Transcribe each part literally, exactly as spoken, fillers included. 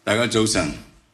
大家早晨，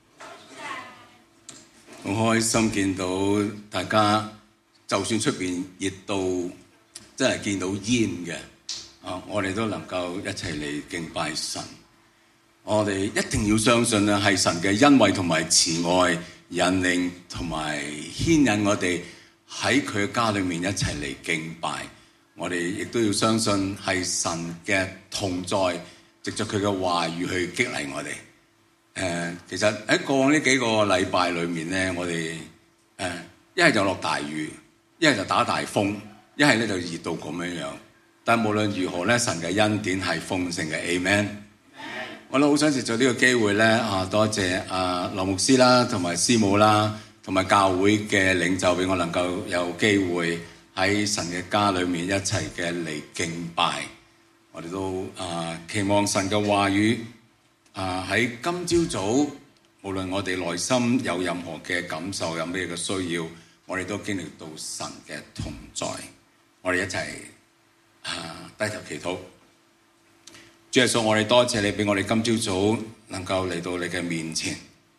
好開心見到大家，就算出邊熱到真係見到煙嘅，啊，我哋都能夠一齊嚟敬拜神。我哋一定要相信啊，係神嘅恩惠同埋慈愛引領同埋牽引我哋喺佢嘅家裏面一齊嚟敬拜。我哋亦都要相信係神嘅同在，藉着佢嘅話語去激勵我哋。誒、呃，其實喺過往呢幾個禮拜裏面咧，我哋誒一係就落大雨，一係就打大風，一係咧就熱到咁樣樣。但無論如何咧，神嘅恩典係豐盛嘅 ，Amen。我都好想藉著呢個機會咧，啊，多謝啊羅牧師啦，同埋師母啦，同埋教會嘅領袖，俾我能夠有機會喺神嘅家裏面一齊嘅嚟敬拜。我哋都啊期望神嘅話語。啊！喺今朝早，無論我哋內心有任何嘅感受，有咩嘅需要，我哋都經歷到神嘅同在。我哋一齊啊低頭祈禱。主耶穌，我哋多謝你俾我哋今朝早能夠嚟到你嘅面前。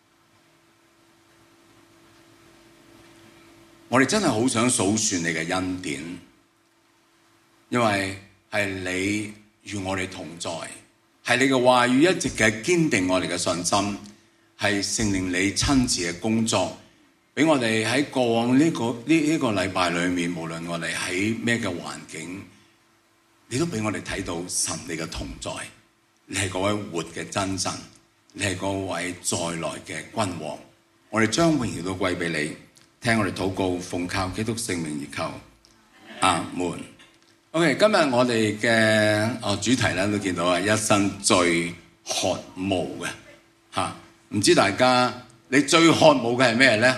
我哋真係好想數算你嘅恩典，因為係你與我哋同在。係你嘅話語一直嘅堅定我哋嘅信心，係聖靈你親自嘅工作，俾我哋喺過往呢個呢呢個禮拜裏面，無論我哋喺咩嘅環境，你都俾我哋睇到神你嘅同在。你係嗰位活嘅真神，你係嗰位再來嘅君王。我哋將榮耀都歸俾你。聽我哋禱告，奉靠基督聖名而求，阿門。OK， 今日我哋嘅哦主題咧都見到啊，一生最渴慕嘅嚇，唔知大家你最渴慕嘅係咩咧？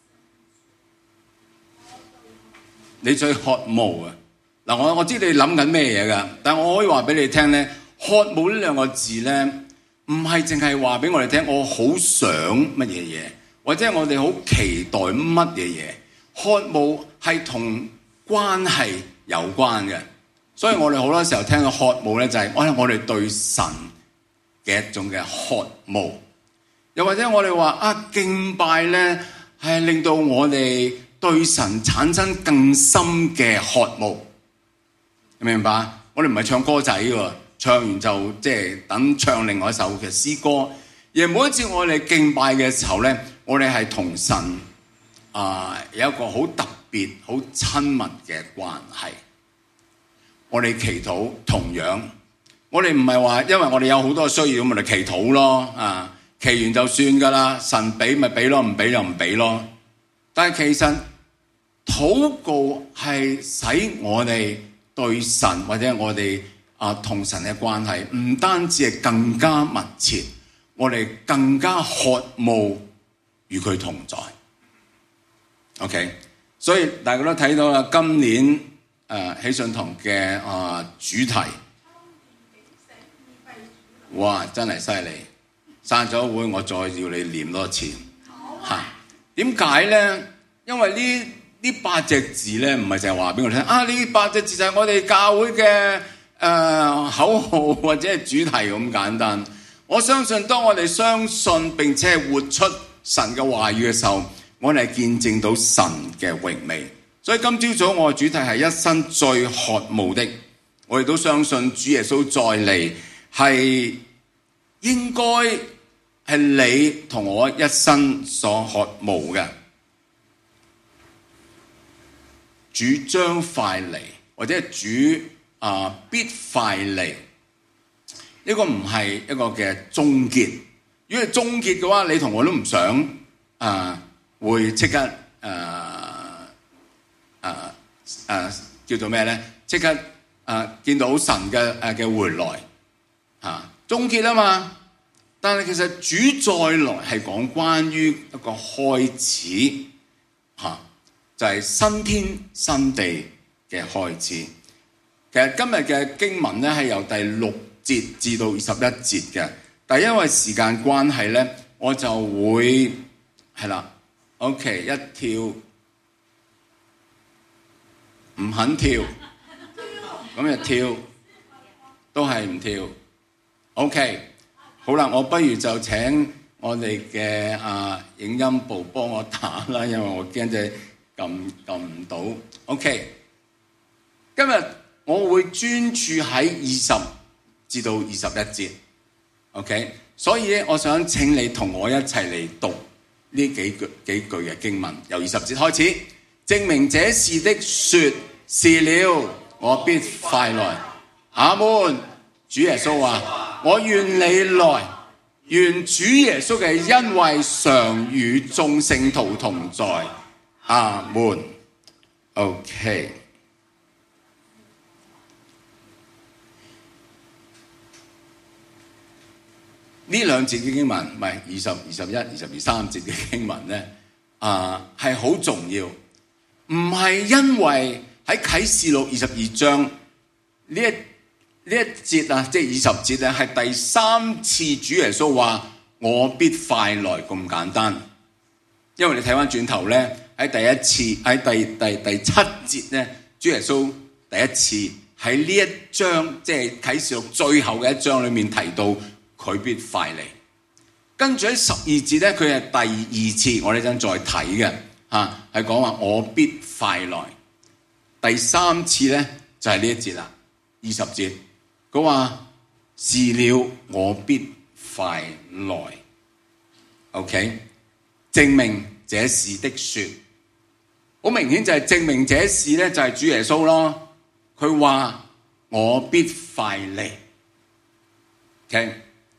你最渴慕啊！嗱，我我知你諗緊咩嘢噶，但我可以話俾你聽咧，渴慕呢兩個字咧，唔係淨係話俾我哋聽，我好想乜嘢嘢，或者我哋好期待乜嘢嘢。渴慕係同關係有關嘅，所以我哋好多時候聽到渴慕咧，就係我我哋對神嘅一種嘅渴慕，又或者我哋話啊敬拜咧係令到我哋對神產生更深嘅渴慕，明唔明白？我哋唔係唱歌仔喎，唱完就即係等唱另外一首嘅詩歌，而每一次我哋敬拜嘅時候咧，我哋係同神啊、呃、有一個好特別、好親密嘅關係。我哋祈禱同樣，我哋唔係話因為我哋有好多需要，咁我哋祈禱咯，啊，祈完就算噶啦，神俾咪俾咯，唔俾就唔俾咯。但係其實禱告係使我哋對神或者我哋啊同神嘅關係，唔單止係更加密切，我哋更加渴慕與佢同在。OK， 所以大家都睇到啦，今年。誒、呃、喜信堂嘅啊、呃、主題，哇！真係犀利！散咗會，我再要你念多次嚇。點解咧？因為呢呢八隻字咧，唔係淨係話俾我聽啊！呢八隻字就係我哋教會嘅誒、呃、口號或者係主題咁簡單。我相信當我哋相信並且係活出神嘅話語嘅時候，我哋係見證到神嘅榮美。所以今朝早我嘅主題係一生最渴慕的，我亦都相信主耶穌再嚟係應該係你同我一生所渴慕嘅。主將快嚟，或者係主啊、呃、必快嚟，呢個唔係一個嘅終結。如果係終結嘅話，你同我都唔想啊、呃、會即刻誒。呃誒、uh, 誒、uh, 叫做咩咧？即刻誒、uh, 見到神嘅誒嘅回來嚇終結啊嘛！但係其實主再來係講關於一個開始嚇、啊，就係、是、新天新地嘅開始。其實今日嘅經文咧係由第六節至到二十一節嘅，但係因為時間關係咧，我就會係啦。OK， 一跳。唔肯跳，咁就跳，都係唔跳。OK， 好啦，我不如就請我哋嘅啊影音部幫我打啦，因為我驚就撳撳唔到。OK， 今日我會專注喺二十至到二十一節。OK， 所以咧，我想請你同我一齊嚟讀呢幾句幾句嘅經文，由二十節開始。證明這事的說是了，我必快來。阿們。主耶穌話：我願你來，願主耶穌嘅恩惠常與眾聖徒同在。阿們。OK。呢兩節嘅經文，唔係二十、二十一、二十二、三節嘅經文咧，啊係好重要。唔係因為喺啟示錄二十二章呢一呢一節啊，即係二十節咧，係第三次主耶穌話我必快來咁簡單。因為你睇翻轉頭咧，喺第一次喺第第第七節咧，主耶穌第一次喺呢一章，即係啟示錄最後嘅一章裏面提到佢必快嚟。跟住喺十二節咧，佢係第二次，我哋陣再睇嘅。啊，係講話我必快來。第三次咧就係、是、呢一節啦，二十節，佢話是了，我必快來。OK， 證明這事的說，好明顯就係證明這事咧就係主耶穌咯。佢話我必快嚟。OK，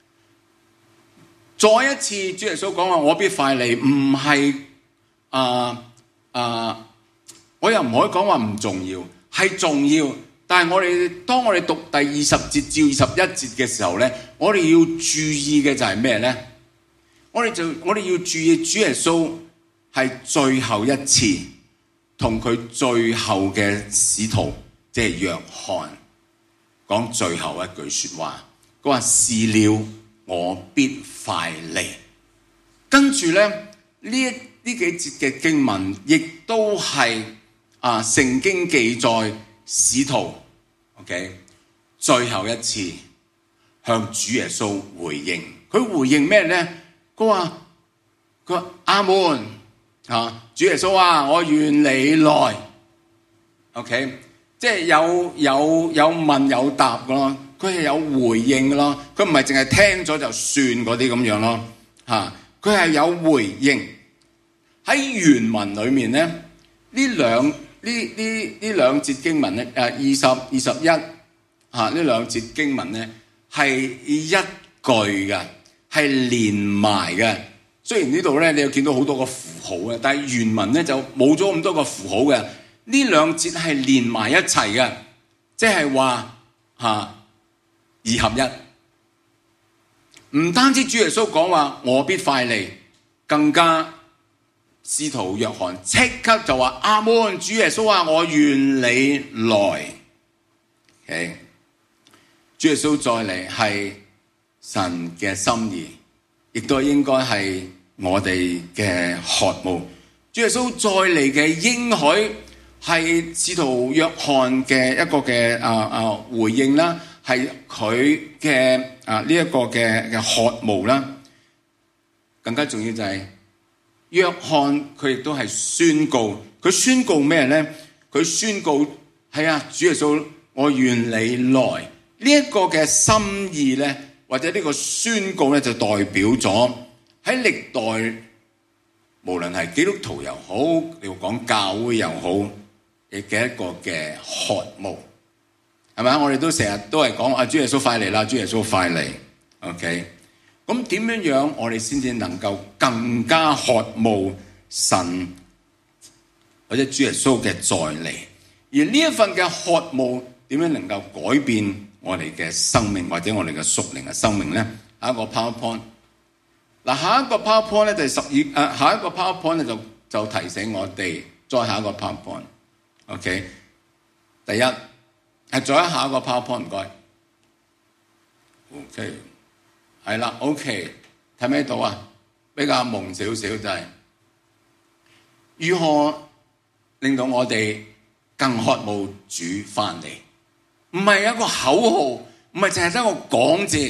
再一次主耶穌講話我必快嚟，唔係。啊啊！我又唔可以講話唔重要，係重要。但係我哋當我哋讀第二十節至二十一節嘅時候咧，我哋要注意嘅就係咩咧？我哋就我哋要注意主耶穌係最後一次同佢最後嘅使徒，即係約翰講最後一句說話。佢話是了，我必快嚟。跟住咧呢一。呢幾節嘅經文亦都係啊聖經記載使徒 OK 最後一次向主耶穌回應。佢回應咩咧？佢話佢話阿們啊，主耶穌啊，我願你來。OK， 即係有有有問有答嘅咯，佢係有回應嘅咯，佢唔係淨係聽咗就算嗰啲咁樣咯嚇，佢係有回應。喺原文裏面咧，呢兩呢呢呢兩節經文咧，誒二十二十一嚇呢兩節經文咧係一句嘅，係連埋嘅。雖然呢度咧你有見到好多個符號嘅，但係原文咧就冇咗咁多個符號嘅。呢兩節係連埋一齊嘅，即係話嚇二合一。唔單止主耶穌講話我必快嚟，更加。使徒約翰即刻就話阿們，主耶穌話我願你來。Okay? 主耶穌再嚟係神嘅心意，亦都應該係我哋嘅渴慕。主耶穌再嚟嘅應許係使徒約翰嘅一個嘅啊啊回應啦，係佢嘅啊呢一個嘅嘅渴慕啦。更加重要就係、是。約翰佢亦都係宣告，佢宣告咩咧？佢宣告係啊，主耶穌，我願你來。呢、這、一個嘅心意咧，或者呢個宣告咧，就代表咗喺歷代，無論係基督徒又好，你要講教會又好，嘅一個嘅渴慕，係咪？我哋都成日都係講啊，主耶穌快嚟啦，主耶穌快嚟。OK。咁點樣樣我哋先至能夠更加渴慕神或者主耶穌嘅再嚟？而呢一份嘅渴慕點樣能夠改變我哋嘅生命或者我哋嘅屬靈嘅生命咧？下一個 PowerPoint， 嗱下一個 PowerPoint 咧就係十二誒下一個 PowerPoint 咧就就提醒我哋，再下一個 PowerPoint，OK，、okay? 第一係再下一個 PowerPoint， 唔該 ，OK。係啦 ，OK， 睇唔睇到啊？比較蒙少少就係、是、如何令到我哋更渴慕主翻嚟？唔係一個口號，唔係淨係得個講字，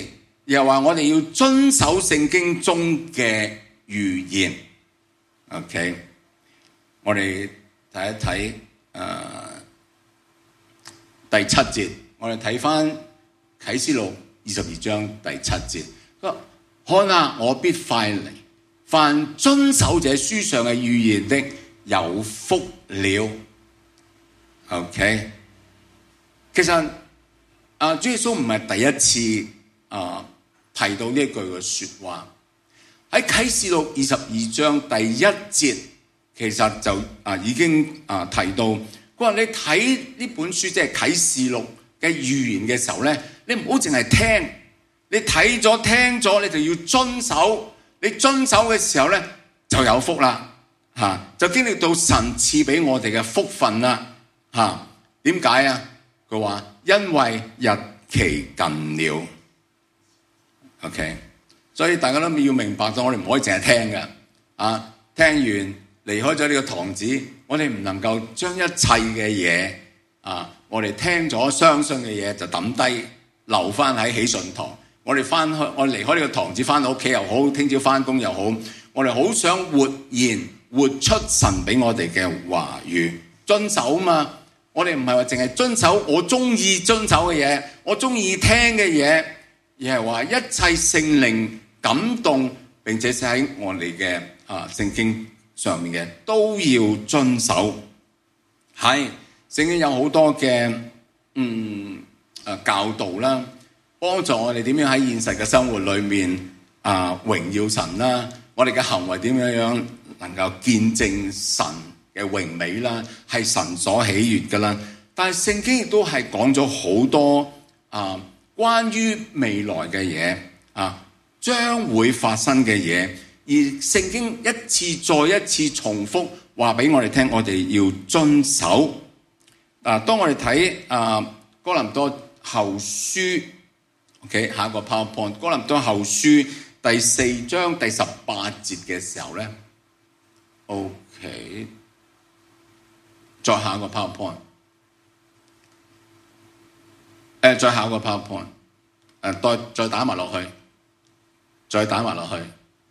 又話我哋要遵守聖經中嘅預言。OK， 我哋睇一睇誒、呃、第七節，我哋睇翻啟示錄二十二章第七節。看啊，我必快嚟，凡遵守這書上嘅預言的，有福了。OK， 其實啊，主耶穌唔係第一次啊提到呢一句嘅說話。喺啟示錄二十二章第一節，其實就啊已經啊提到，佢話你睇呢本書即係啟示錄嘅預言嘅時候咧，你唔好淨係聽。你睇咗聽咗，你就要遵守。你遵守嘅時候咧，就有福啦，嚇！就經歷到神賜俾我哋嘅福分啦，嚇！點解啊？佢話因為日期近了。OK， 所以大家都要明白咗，我哋唔可以淨係聽嘅，啊！聽完離開咗呢個堂子，我哋唔能夠將一切嘅嘢啊，我哋聽咗相信嘅嘢就抌低，留翻喺喜信堂。我哋翻去，我哋離開呢個堂子，翻到屋企又好，聽朝翻工又好，我哋好想活現活出神俾我哋嘅話語，遵守嘛。我哋唔係話淨係遵守我中意遵守嘅嘢，我中意聽嘅嘢，而係話一切聖靈感動並且寫喺我哋嘅啊聖經上面嘅都要遵守。係聖經有好多嘅嗯啊教導啦。幫助我哋點樣喺現實嘅生活裏面啊榮耀神啦，我哋嘅行為點樣樣能夠見證神嘅榮美啦，係神所喜悅噶啦。但係聖經亦都係講咗好多啊關於未來嘅嘢啊，將會發生嘅嘢，而聖經一次再一次重複話俾我哋聽，我哋要遵守。啊，當我哋睇啊哥林多後書。OK， 下一個 PowerPoint， 哥林多後書第四章第十八節嘅時候咧 ，OK， 再下一個 PowerPoint， 誒、呃，再下一個 PowerPoint， 誒、呃，再再打埋落去，再打埋落去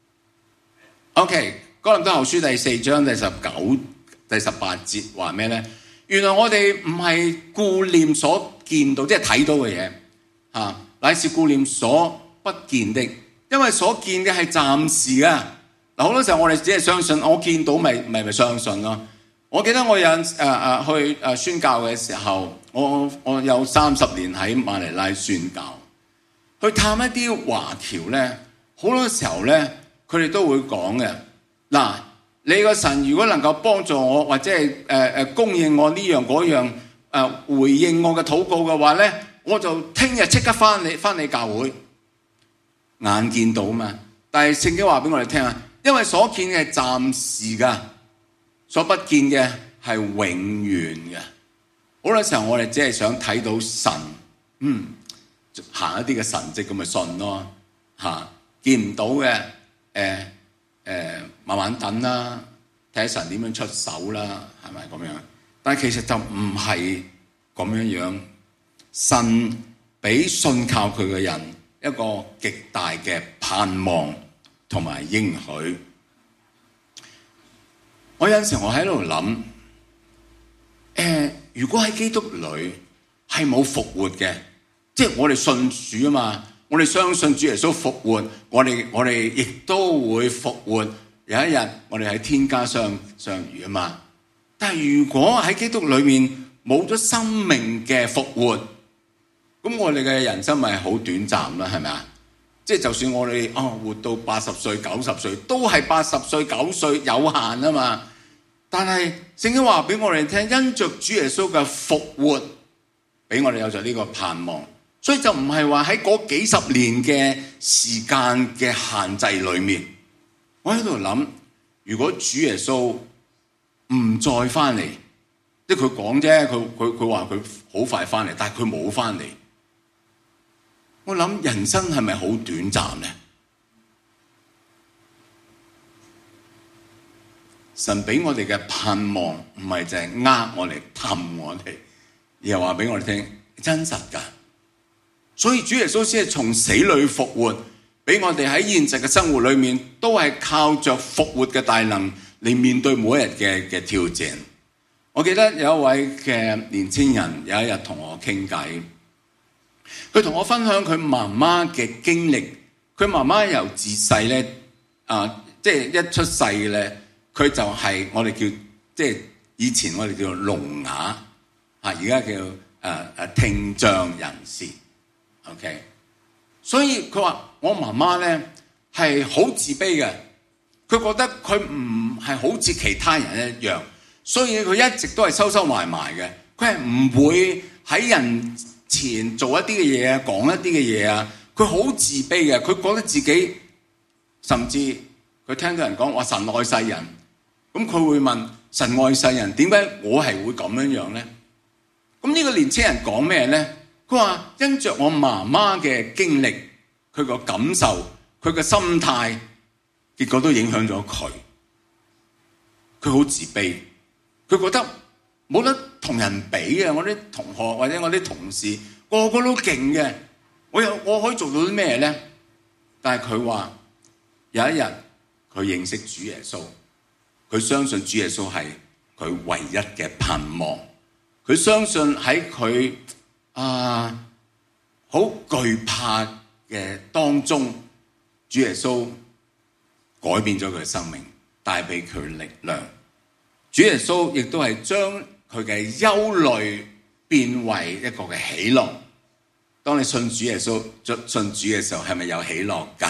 ，OK， 哥林多後書第四章第十九、第十八節話咩咧？原來我哋唔係顧念所見到，即係睇到嘅嘢，吓、啊。乃是顧念所不見的，因為所見嘅係暫時啊。嗱，好多時候我哋只係相信，我見到咪咪咪相信咯。我記得我有誒誒、呃、去誒宣教嘅時候，我我有三十年喺馬尼拉宣教，去探一啲華僑咧，好多時候咧，佢哋都會講嘅。嗱，你個神如果能夠幫助我，或者係誒誒供應我呢樣嗰樣誒、呃、回應我嘅禱告嘅話咧。我就聽日即刻翻你翻你教會，眼見到嘛。但係聖經話俾我哋聽啊，因為所見嘅係暫時噶，所不見嘅係永遠嘅。好多時候我哋只係想睇到神，嗯，行一啲嘅神蹟咁咪信咯，吓、啊、見唔到嘅，誒、呃、誒、呃，慢慢等啦，睇下神點樣出手啦，係咪咁樣？但係其實就唔係咁樣樣。神俾信靠佢嘅人一個極大嘅盼望同埋應許。我有陣時我喺度諗，誒、呃，如果喺基督裏係冇復活嘅，即係我哋信主啊嘛，我哋相信主耶穌復活，我哋我哋亦都會復活，有一日我哋喺天家相相遇啊嘛。但係如果喺基督裏面冇咗生命嘅復活，咁我哋嘅人生咪好短暫啦，係咪啊？即係就算我哋哦活到八十歲、九十歲，都係八十歲、九歲有限啊嘛。但係聖經話俾我哋聽，因着主耶穌嘅復活，俾我哋有咗呢個盼望。所以就唔係話喺嗰幾十年嘅時間嘅限制裏面，我喺度諗，如果主耶穌唔再翻嚟，即係佢講啫，佢佢佢話佢好快翻嚟，但係佢冇翻嚟。我諗人生係咪好短暫呢？神俾我哋嘅盼望唔係淨係呃我哋、氹我哋，而係話俾我哋聽真實噶。 所以主耶穌先係從死裏復活，俾我哋喺現實嘅生活裏面都係靠着復活嘅大能嚟面對每一日嘅嘅挑戰。我記得有一位嘅年青人有一日同我傾偈，佢同我分享佢媽媽嘅經歷。佢媽媽由自細咧，啊，即係一出世咧，佢就係我哋叫即係以前我哋叫聾啞，啊，而家叫誒誒、啊、聽障人士。OK， 所以佢話我媽媽咧係好自卑嘅，佢覺得佢唔係好似其他人一樣，所以佢一直都係收收埋埋嘅，佢係唔會喺人前做一啲嘅嘢啊，講一啲嘅嘢啊，佢好自卑嘅，佢覺得自己甚至佢聽到人講話神愛世人，咁佢會問神愛世人，點解我係會咁樣樣咧？咁呢個年青人講咩咧？佢話因着我媽媽嘅經歷，佢個感受，佢個心態，結果都影響咗佢。佢好自卑，佢覺得冇得同人比啊！我啲同學或者我啲同事個個都勁嘅，我有我可以做到啲咩咧？但係佢話有一日佢認識主耶穌，佢相信主耶穌係佢唯一嘅盼望。佢相信喺佢啊好懼怕嘅當中，主耶穌改變咗佢嘅生命，帶俾佢力量。主耶穌亦都係將佢嘅憂慮變為一個嘅喜樂。當你信主耶穌、信主嘅時候，係咪有喜樂㗎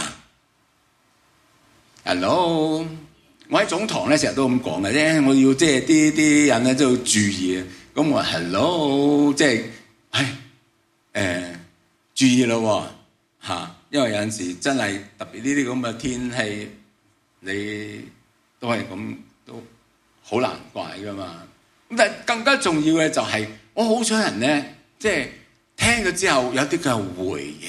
？Hello， 我喺總堂咧成日都咁講嘅啫，我要即係啲啲人咧都要注意。咁我話 Hello， 即係唉誒注意咯嚇，因為有陣時真係特別呢啲咁嘅天氣，你都係咁都好難怪噶嘛。咁但係更加重要嘅就係、是，我好想人咧，即係聽咗之後有啲嘅回應。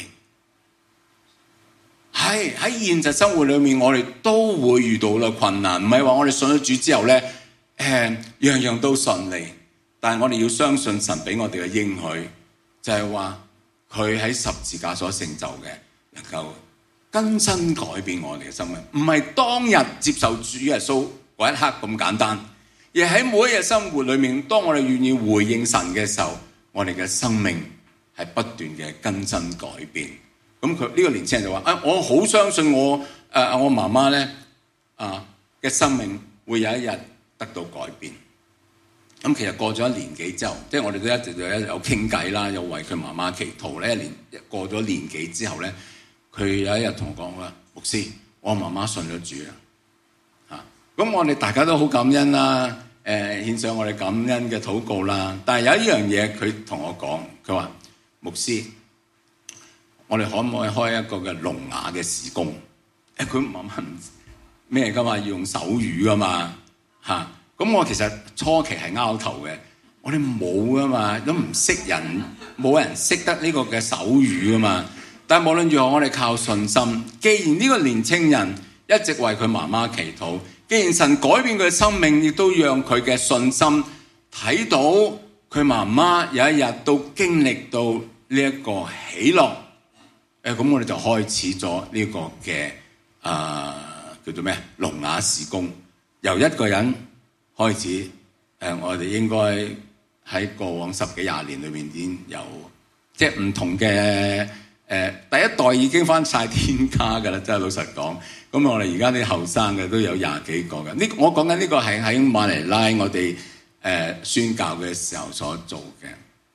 係喺現實生活裏面，我哋都會遇到嘅困難，唔係話我哋信咗主之後咧，誒、呃、樣樣都順利。但係我哋要相信神俾我哋嘅應許，就係話佢喺十字架所成就嘅，能夠更新改變我哋嘅生命，唔係當日接受主耶穌嗰一刻咁簡單，而喺每一日生活裏面，當我哋願意回應神嘅時候，我哋嘅生命係不斷嘅更新改變。咁佢呢個年輕人就話：啊，我好相信我誒、呃、我媽媽咧啊嘅生命會有一日得到改變。咁其實過咗一年幾之後，即係我哋都一直有有傾偈啦，又為佢媽媽祈禱咧。一年過咗年幾之後咧，佢有一日同我講話：牧師，我媽媽信咗主啦。嚇！咁我哋大家都好感恩啦，誒、呃、獻上我哋感恩嘅禱告啦。但係有一樣嘢，佢同我講，佢話：牧師，我哋可唔可以開一個嘅聾啞嘅事工？誒，佢媽媽唔咩㗎嘛，要用手語㗎嘛，嚇！咁我其實初期係拗頭嘅，我哋冇噶嘛，都唔識人，冇人識得呢個嘅手語噶嘛。但係無論如何，我哋靠信心。既然呢個年青人一直為佢媽媽祈禱，既然神改變佢嘅生命，亦都讓佢嘅信心睇到佢媽媽有一日都經歷到呢一個喜樂。誒，咁我哋就開始咗呢個嘅啊、呃、叫做咩聾啞事工，由一個人開始，誒、呃，我哋應該喺過往十幾廿年裏面已經有，即係唔同嘅誒、呃，第一代已經返晒天家㗎啦，真係老實講。咁我哋而家啲後生嘅都有廿幾個嘅。呢，我講緊呢個係喺馬尼拉我哋誒、呃、宣教嘅時候所做嘅。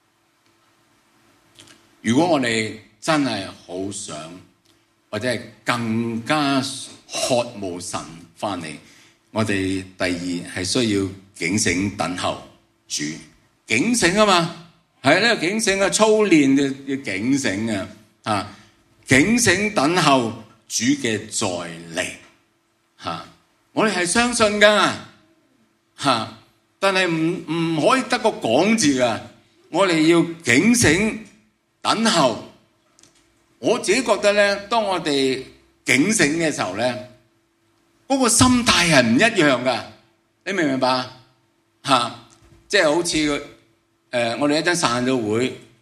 如果我哋真係好想，或者係更加渴慕神返嚟，我哋第二係需要警醒等候主，警醒啊嘛，係呢個警醒啊，操練嘅要警醒啊，啊，警醒等候主嘅再嚟，吓、啊，我哋係相信噶，吓、啊，但係唔唔可以得個講字噶，我哋要警醒等候。我自己覺得咧，當我哋警醒嘅時候咧，嗰、那個心態係唔一樣噶，你明唔明白？吓、啊，即係好似誒、呃，我哋一陣散咗會，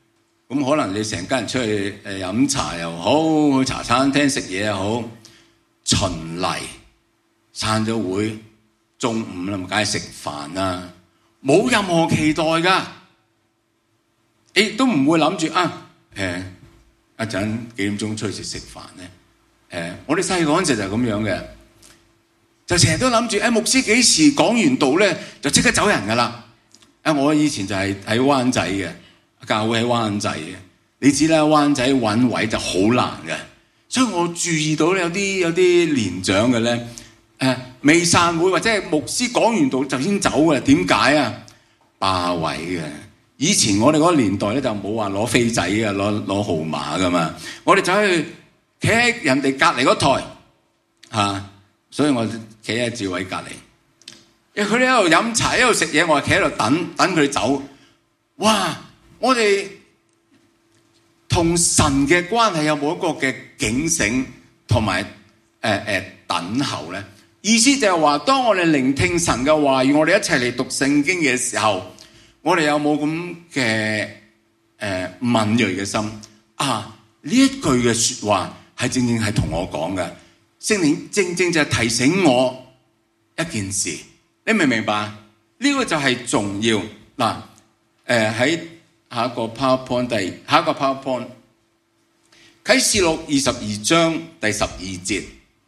咁可能你成家人出去誒飲茶又好，去茶餐廳食嘢又好，循例散咗會，中午啦，咪梗係食飯啦，冇任何期待㗎，亦都唔會諗住啊誒一陣幾點鐘出去食飯咧？誒、呃，我哋細個嗰陣時就係咁樣嘅，就成日都諗住誒牧師幾時講完道咧，就即刻走人㗎啦。啊，我以前就係喺灣仔嘅，教會喺灣仔嘅，你知啦，灣仔揾位就好難嘅，所以我注意到有啲有啲年長嘅咧，誒、呃、未散會或者係牧師講完道就先走嘅，點解啊？霸位嘅。以前我哋嗰個年代咧就冇話攞飛仔嘅，攞攞號碼噶嘛，我哋就去企喺人哋隔離嗰台嚇、啊，所以我企喺志偉隔離，因為佢哋喺度飲茶喺度食嘢，我係企喺度等等佢走。哇！我哋同神嘅關係有冇一個嘅警醒同埋誒誒等候咧？意思就係話，當我哋聆聽神嘅話語，我哋一齊嚟讀聖經嘅時候，我哋有冇咁嘅誒敏銳嘅心啊？呢一句嘅説話係正正係同我講嘅，聖靈正正就係提醒我一件事，你明唔明白？呢、這個就係重要嗱。誒喺、呃、下一個 PowerPoint 第下一個 PowerPoint 啟示錄二十二章第十二節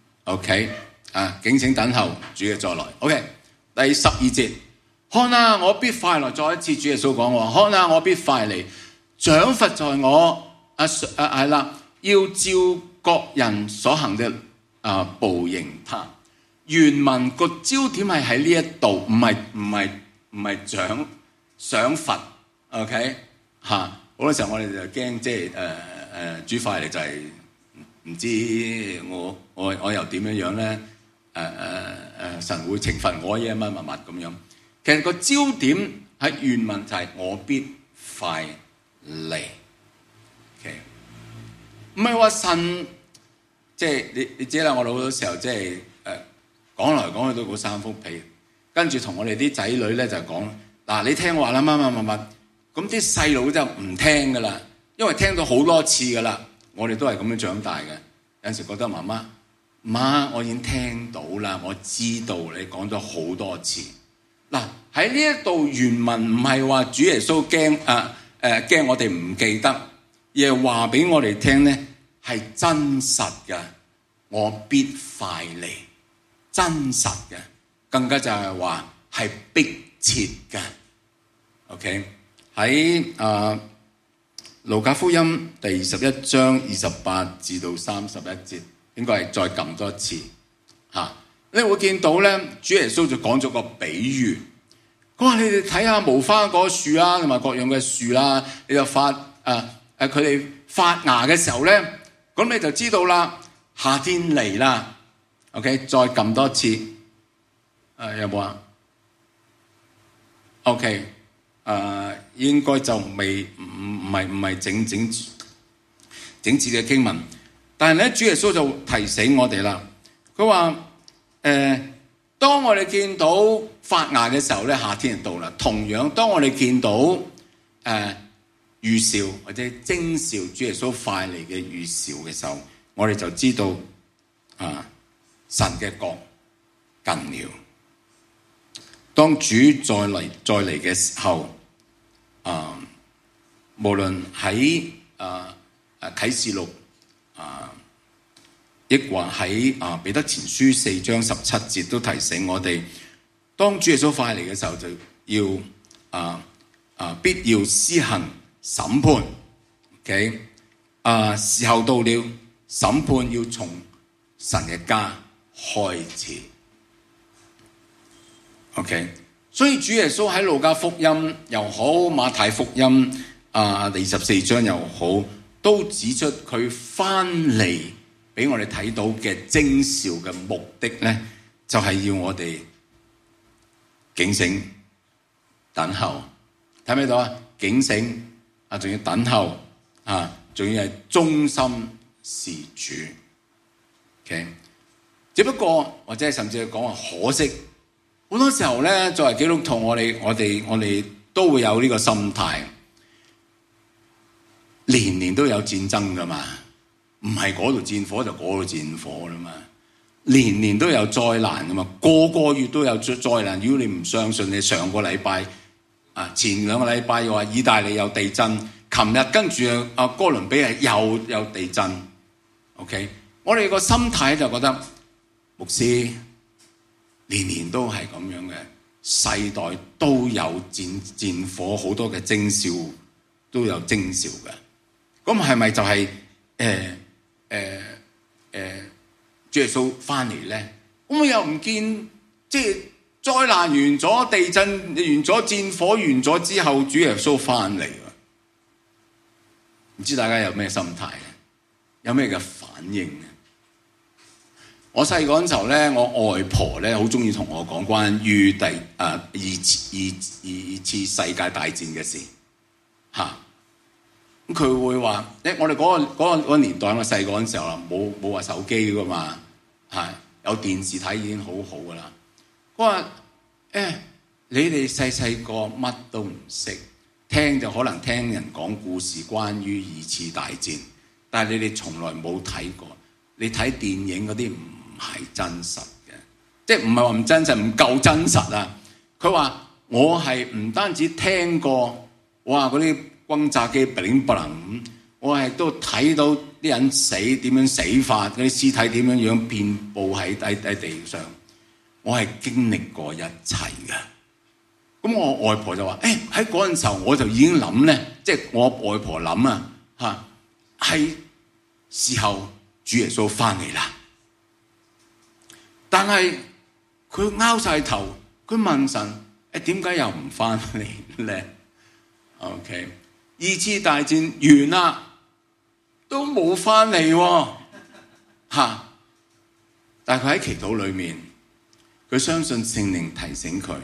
，OK 啊，警醒等候主嘅再來 ，OK 第十二節。看啊，我必快來。再一次主耶穌講話，看啊，我必快嚟，獎罰在我。啊啊係啦，要照各人所行嘅啊報應他。原文個焦點係喺呢一度，唔係唔係唔係獎賞罰。OK 嚇，好多時候我哋就驚，即係誒誒主快嚟就係唔知我我我又點樣樣咧？誒誒誒神會懲罰我嘢乜乜乜咁樣。其實個焦點喺原文就係我必快嚟，唔係話神即係你你知啦。我哋好多時候即係誒講來講去都嗰三幅被，跟住同我哋啲仔女咧就講嗱，你聽話啦，乜乜乜乜，咁啲細佬就唔聽噶啦，因為聽到好多次噶啦。我哋都係咁樣長大嘅，有陣時覺得媽媽媽，我已經聽到啦，我知道你講咗好多次。嗱，喺呢一度原文唔係話主耶穌驚啊誒驚我哋唔記得，而係話俾我哋聽咧係真實嘅，我必快嚟，真實嘅，更加就係話係迫切嘅。OK 喺啊路加福音第十一章二十八至到三十一節，應該係再撳多一次嚇。啊你會見到咧，主耶穌就講咗個比喻，佢話你哋睇下無花果樹啦，同埋各樣嘅樹啦，你就發誒誒佢哋發芽嘅時候咧，咁你就知道啦，夏天嚟啦。OK，再撳多次，誒、呃、有冇啊 ？OK，誒、呃、應該就未唔唔係唔係整整整字嘅經文，但係咧主耶穌就提醒我哋啦，佢話。誒、呃，當我哋見到發芽嘅時候咧，夏天就到啦。同樣，當我哋見到誒、呃、預兆或者徵兆主耶穌快嚟嘅預兆嘅時候，我哋就知道啊、呃，神嘅國近了。當主再嚟再嚟嘅時候，啊、呃，無論喺啊啊啟示錄啊。呃亦話喺啊彼得前書四章十七節都提醒我哋，當主耶穌快嚟嘅時候，就要啊啊必要施行審判。OK 啊，時候到了，審判要從神嘅家開始。OK， 所以主耶穌喺路加福音又好，馬太福音啊二十四章又好，都指出佢翻嚟。俾我哋睇到嘅徵兆嘅目的咧，就係、是、要我哋警醒等候，睇唔睇到啊？警醒啊，仲要等候啊，仲要係忠心事主。OK， 只不過或者甚至係講話可惜，好多時候咧，作為基督徒，我哋我哋我哋都會有呢個心態。 年年都有戰爭噶嘛，唔係嗰度戰火就嗰度戰火啦嘛，年年都有災難噶嘛，個個月都有災難。如果你唔相信，你上個禮拜啊，前兩個禮拜又話意大利有地震，琴日跟住啊哥倫比亞又有地震。OK， 我哋個心態就覺得牧師年年都係咁樣嘅，世代都有戰戰火，好多嘅徵兆都有徵兆嘅。咁係咪就係誒誒誒主耶穌翻嚟咧？咁我又唔見，即係災難完咗，地震完咗，戰火完咗之後，主耶穌翻嚟。唔知大家有咩心態咧？有咩嘅反應咧？我細個嗰陣時候咧，我外婆咧好中意同我講關於第誒二次二二次世界大戰嘅事嚇。咁佢會話，誒我哋嗰個嗰個嗰個年代，我細個嗰陣時候啦，冇冇話手機噶嘛，係有電視睇已經好好噶啦。我話誒，你哋細細個乜都唔識，聽就可能聽人講故事，關於二次大戰，但係你哋從來冇睇過。你睇電影嗰啲唔係真實嘅，即係唔係話唔真實，唔夠真實啊！佢話我係唔單止聽過，哇嗰啲轟炸機不靈不能，我係都睇到啲人死點樣死法，嗰啲屍體點樣樣遍佈喺喺喺地上，我係經歷過一切嘅。咁我外婆就話：誒喺嗰陣時候我就已經諗咧，即係我外婆諗啊嚇，係時候主耶穌翻嚟啦。但係佢拗晒頭，佢問神：誒點解又唔翻嚟咧 ？OK， 二次大戰完啦，都冇翻嚟喎嚇。但係佢喺祈禱裏面，佢相信聖靈提醒佢，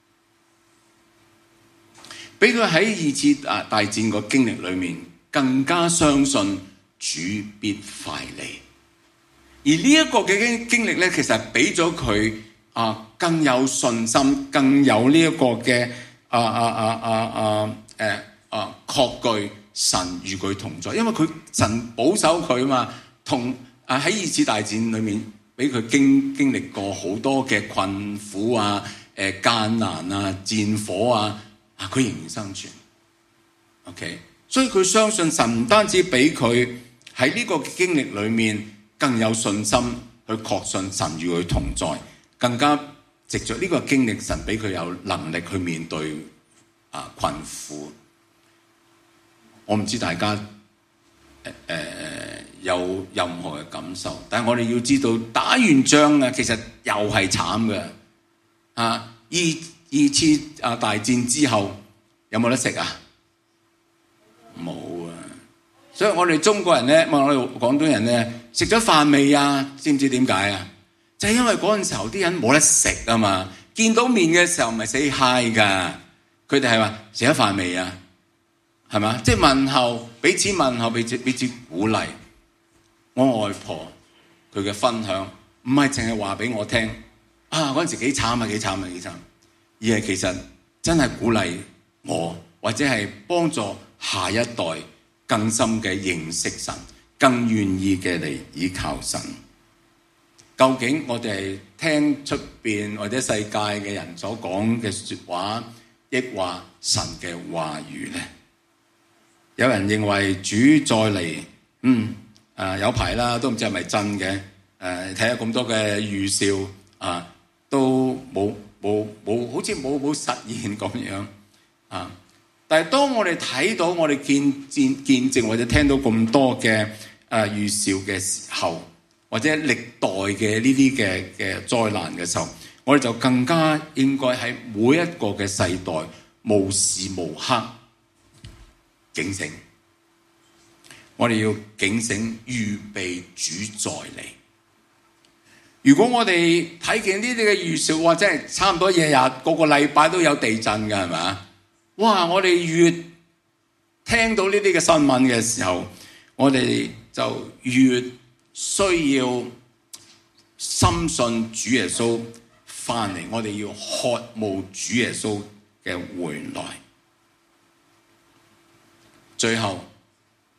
俾佢喺二次啊大戰個經歷裏面更加相信主必快嚟。而呢一個嘅經經歷咧，其實俾咗佢啊更有信心，更有呢一個嘅啊啊啊啊啊誒啊確據神與佢同在，因為佢神保守佢嘛，同啊喺二次大戰裏面俾佢經經歷過好多嘅困苦啊、誒艱難啊、戰火啊，啊佢仍然生存。OK， 所以佢相信神唔單止俾佢喺呢個經歷裏面更有信心去確信神與佢同在，更加藉着呢個經歷，神俾佢有能力去面對啊困苦。我唔知大家誒、呃、有任何嘅感受，但係我哋要知道打完仗啊，其實又係慘嘅啊！二二次啊大戰之後有冇得食啊？冇啊！所以我哋中國人咧，我哋廣東人咧，食咗飯未啊？知唔知點解啊？就係、是、因為嗰陣時候啲人冇得食啊嘛，見到面嘅時候咪 say hi 噶，佢哋係話食咗飯未啊？係嘛？即係問候，彼此問候，彼此彼此鼓勵。我外婆佢嘅分享唔係淨係話俾我聽啊，嗰陣時幾慘啊，幾慘啊，幾慘，而係其實真係鼓勵我，或者係幫助下一代更深嘅認識神，更願意嘅嚟依靠神。究竟我哋聽出邊或者世界嘅人所講嘅說話，抑或神嘅話語咧？有人認為主再嚟，嗯，啊有排啦，都唔知係咪真嘅。誒、啊，睇下咁多嘅預兆，啊，都冇冇冇，好似冇冇實現咁樣。啊，但係當我哋睇到我哋見見見證或者聽到咁多嘅誒預兆嘅時候，或者歷代嘅呢啲嘅嘅災難嘅時候，我哋就更加應該喺每一個嘅世代無時無刻警醒，我哋要警醒，預備主再嚟。如果我哋睇見呢啲嘅預兆，哇，真係差唔多日日個個禮拜都有地震㗎，係咪？哇！我哋越聽到呢啲嘅新聞嘅時候，我哋就越需要深信主耶穌翻嚟。我哋要渴慕主耶穌嘅回來。最後，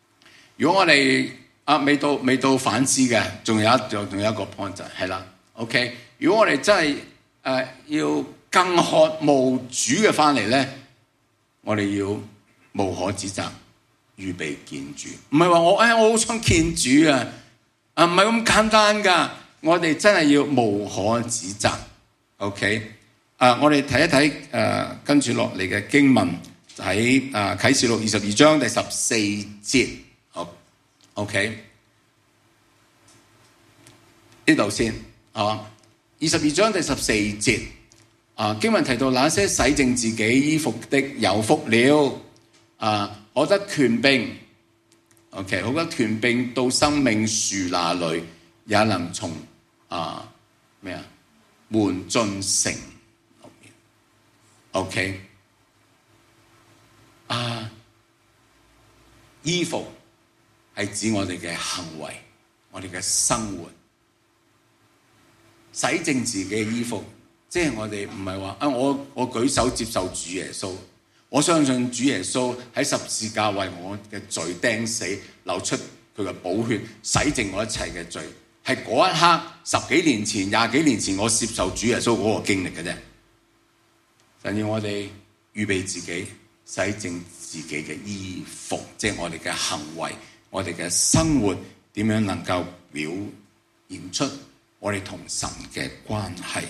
如果我哋啊未到未到反思嘅，仲有一仲仲有一個 point 就係啦。OK， 如果我哋真係誒、呃、要更渴慕主嘅翻嚟咧，我哋要無可指責，預備見主。唔係話我誒、哎、我好想見主啊，啊唔係咁簡單㗎。我哋真係要無可指責。OK， 啊我哋睇一睇誒跟住落嚟嘅經文喺啊啟示錄二十二章第十四節。好 OK， 呢度先啊，二十二章第十四節啊，經文提到那些洗淨自己衣服的有福了，啊可得權柄 OK， 可得權柄到生命樹那裏，也能從啊咩啊門進城。 OK 啊，衣服係指我哋嘅行為，我哋嘅生活。洗淨自己嘅衣服，即係我哋唔係話啊，我我舉手接受主耶穌，我相信主耶穌喺十字架為我嘅罪釘死，流出佢嘅寶血，洗淨我一切嘅罪。係嗰一刻，十幾年前、廿幾年前，我接受主耶穌嗰個經歷嘅啫。神要我哋預備自己，洗淨自己嘅衣服，即係我哋嘅行為，我哋嘅生活點樣能夠表現出我哋同神嘅關係。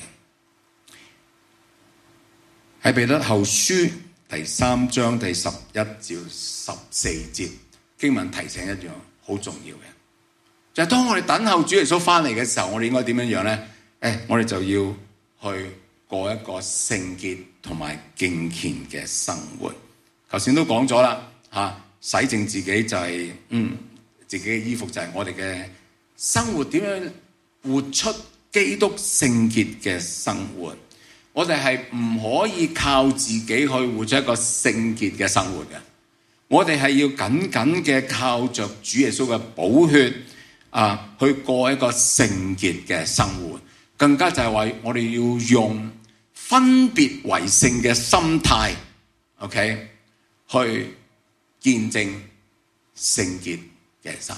喺彼得後書第三章第十一至十四節經文提醒一樣好重要嘅，就係當我哋等候主耶穌翻嚟嘅時候，我哋應該點樣樣咧？誒，我哋就要去過一個聖潔同埋敬虔嘅生活。頭先都講咗啦，嚇洗淨自己就係、是、嗯自己嘅衣服，就係我哋嘅生活點樣活出基督聖潔嘅生活。我哋係唔可以靠自己去活出一個聖潔嘅生活嘅，我哋係要緊緊嘅靠着主耶穌嘅寶血啊，去過一個聖潔嘅生活。更加就係話我哋要用分別為聖嘅心態 ，OK， 去見證聖潔嘅神。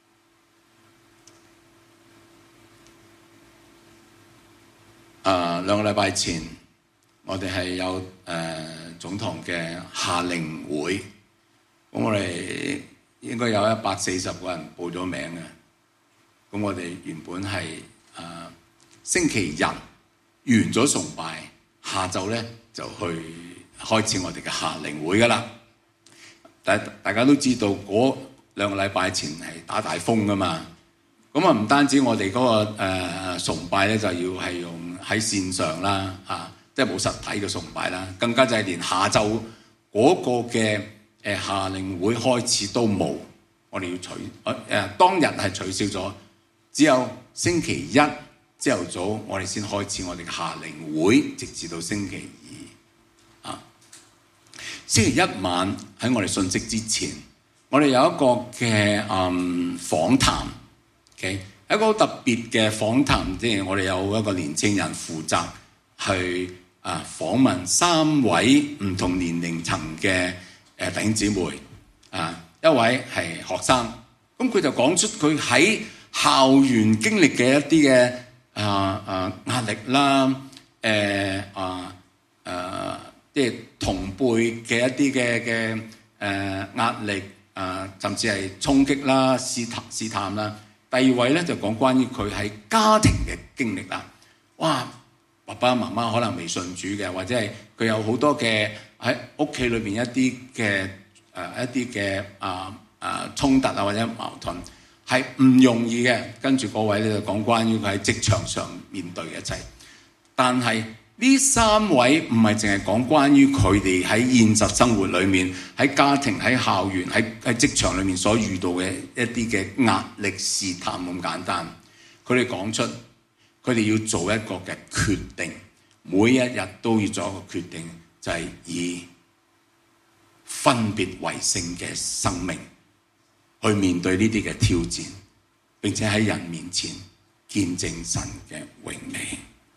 啊，兩個禮拜前，我哋係有誒、呃、總堂嘅夏令會，咁我哋應該有一百四十個人報咗名嘅。咁我哋原本係誒、呃、星期日完咗崇拜，下晝咧就去開始我哋嘅夏令會噶啦。大大家都知道嗰兩個禮拜前係打大風噶嘛，咁啊唔單止我哋嗰、那個誒、呃、崇拜咧就要係用喺線上啦，啊，即係冇實體嘅崇拜啦，更加就係連下晝嗰個嘅誒夏令會開始都冇，我哋要取誒、呃、當日係取消咗，只有星期一朝頭早我哋先開始我哋嘅夏令會，直至到星期二啊。星期一晚喺我哋信息之前，我哋有一個嘅嗯訪談 ，OK。一個好特別嘅訪談，即係我哋有一個年青人負責去啊訪問三位唔同年齡層嘅誒弟兄姊妹啊，一位係學生，咁佢就講出佢喺校園經歷嘅一啲嘅啊啊壓力啦，誒啊誒即係同輩嘅一啲嘅嘅誒壓力啊，甚至係衝擊啦、試探試探啦。第二位咧就講關於佢喺家庭嘅經歷啦。哇，爸爸媽媽可能未信主嘅，或者係佢有好多嘅喺屋企裏邊一啲嘅誒一啲嘅啊啊衝突啊或者矛盾係唔容易嘅。跟住嗰位咧就講關於佢喺職場上面對嘅一切。但係呢三位唔係淨係講關於佢哋喺現實生活裏面、喺家庭、喺校園、喺喺職場裏面所遇到嘅一啲嘅壓力試探咁簡單。佢哋講出佢哋要做一個嘅決定，每一日都要做一個決定，就係以分別為聖嘅生命去面對呢啲嘅挑戰，並且喺人面前見證神嘅榮美。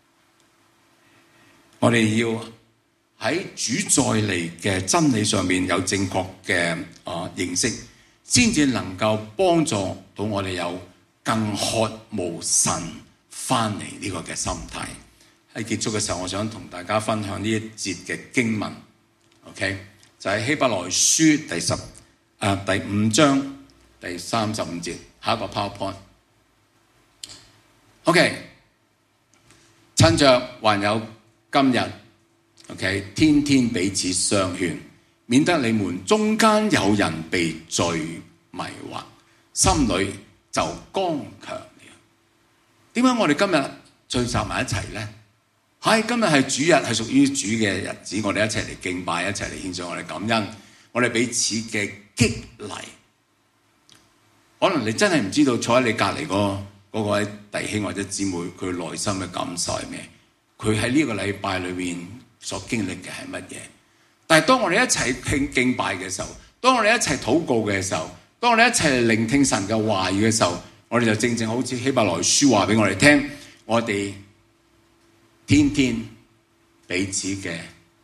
我哋要喺主再嚟嘅真理上面有正確嘅啊認識， 先至能夠幫助到我哋有更渴慕神翻嚟呢個嘅心態。喺結束嘅時候，我想同大家分享呢一節嘅經文 ，OK， 就係希伯來書第十啊第五章第三十五節，下一個 PowerPoint。OK， 趁着還有今日 ，OK， 天天彼此相勸，免得你們中間有人被罪迷惑，心裏就剛強了。點解我哋今日聚集埋一齊呢？係今日係主日，係屬於主嘅日子，我哋一齊嚟敬拜，一齊嚟獻上我哋感恩，我哋彼此嘅激勵。可能你真係唔知道坐喺你隔離嗰嗰位弟兄或者姊妹，佢內心嘅感受係咩？佢喺呢個禮拜裏面所經歷嘅係乜嘢？但係當我哋一齊敬敬拜嘅時候，當我哋一齊禱告嘅時候，當我哋一齊嚟聆聽神嘅話語嘅時候，我哋就正正好似希伯來書話俾我哋聽，我哋天天彼此嘅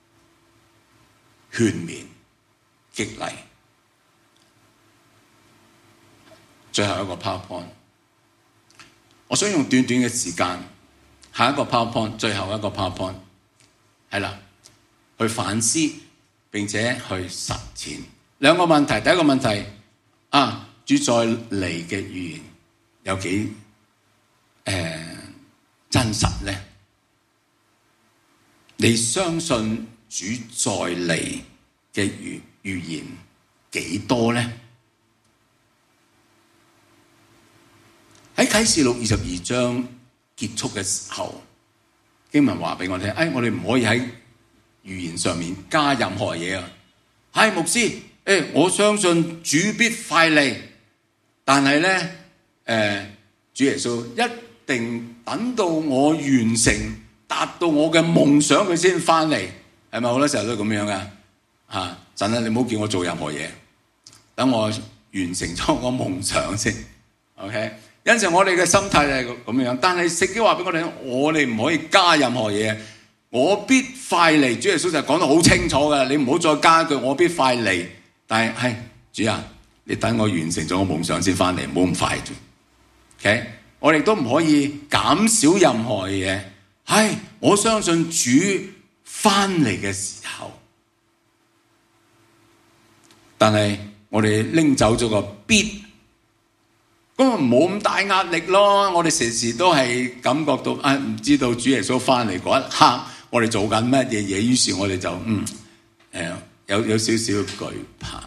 勸勉激勵。最後一個 PowerPoint， 我想用短短嘅時間，下一個 PowerPoint， 最後一個 PowerPoint， 係啦，去反思並且去實踐。兩個問題，第一個問題啊，主再嚟嘅預言有幾誒、呃、真實呢？你相信主再嚟嘅預預言幾多呢？喺啟示錄二十二章結束嘅時候，經文話俾我聽，哎，我哋唔可以喺預言上面加任何嘢啊！係牧師，誒，我相信主必快嚟，但係咧，誒、呃，主耶穌一定等到我完成，達到我嘅夢想，佢先翻嚟，係咪好多時候都咁樣噶？啊，神啊，你唔好叫我做任何嘢，等我完成咗我夢想先 ，OK。有陣時我哋嘅心態係咁樣，但係聖經話俾我哋聽，我哋唔可以加任何嘢。我必快嚟，主耶穌就講得好清楚嘅，你唔好再加一句我必快嚟。但係係主啊，你等我完成咗我夢想先翻嚟，唔好咁快住。OK， 我哋都唔可以減少任何嘢。係我相信主翻嚟嘅時候，但係我哋拎走咗個必。咁啊，唔好咁大壓力咯！我哋時時都係感覺到啊，唔知道主耶穌翻嚟嗰一刻，我哋做緊乜嘢嘢，於是我哋就嗯誒、呃、有有少少懼怕。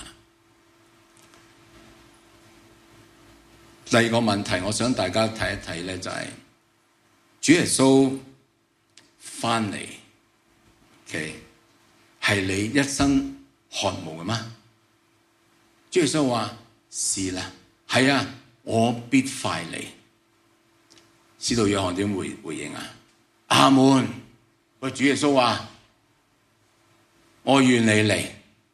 第二個問題，我想大家睇一睇咧，就係、是、主耶穌翻嚟嘅係你一生渴慕嘅嗎？主耶穌話是啦，係啊。我必快嚟。使徒約翰點回回應啊？阿門。個主耶穌話：我願你嚟。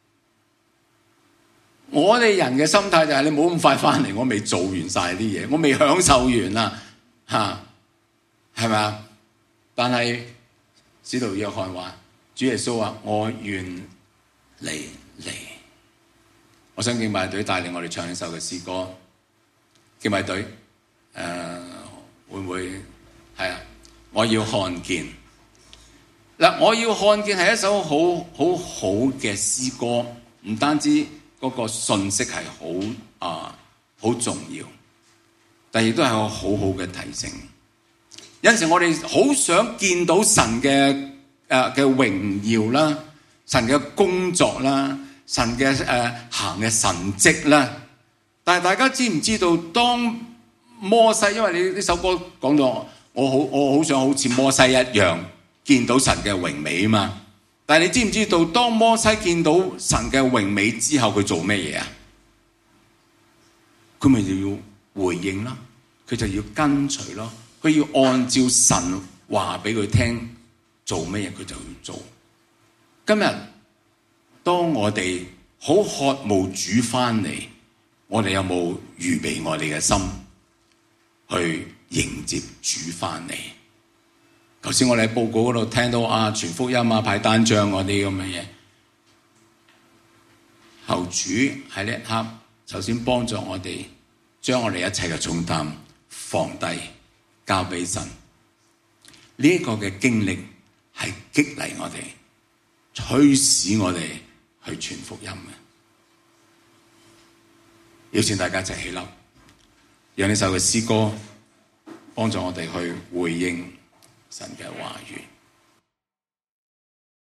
我哋人嘅心態就係你唔好咁快翻嚟，我未做完晒啲嘢，我未享受完啊，吓，係咪啊？但係使徒約翰話：主耶穌話我願你嚟。我想敬拜隊帶領我哋唱一首嘅詩歌。敬拜隊，誒、呃、會唔會係啊？我要看見嗱，我要看見係一首好好好嘅詩歌，唔單止嗰個信息係好啊好重要，但亦都係個好好嘅提醒。有陣時我哋好想見到神嘅誒嘅榮耀啦，神嘅工作啦，神嘅誒、呃、行嘅神蹟啦。但係大家知唔知道，當摩西，因為你呢首歌講到我好，我好想好似摩西一樣見到神嘅榮美啊嘛。但係你知唔知道，當摩西見到神嘅榮美之後，佢做咩嘢啊？佢咪就要回應咯，佢就要跟隨咯，佢要按照神話俾佢聽做咩嘢，佢就要做。今日當我哋好渴慕主翻嚟，我哋有冇預備我哋嘅心去迎接主翻嚟？頭先我哋喺報告嗰度聽到啊，傳福音啊，派單張嗰啲咁嘅嘢，求主喺呢一刻首先幫助我哋將我哋一切嘅重擔放低，交俾神。呢一個嘅經歷係激勵我哋，驅使我哋去傳福音嘅。邀請大家一齊起立，讓呢首嘅詩歌幫助我哋去回應神嘅話語。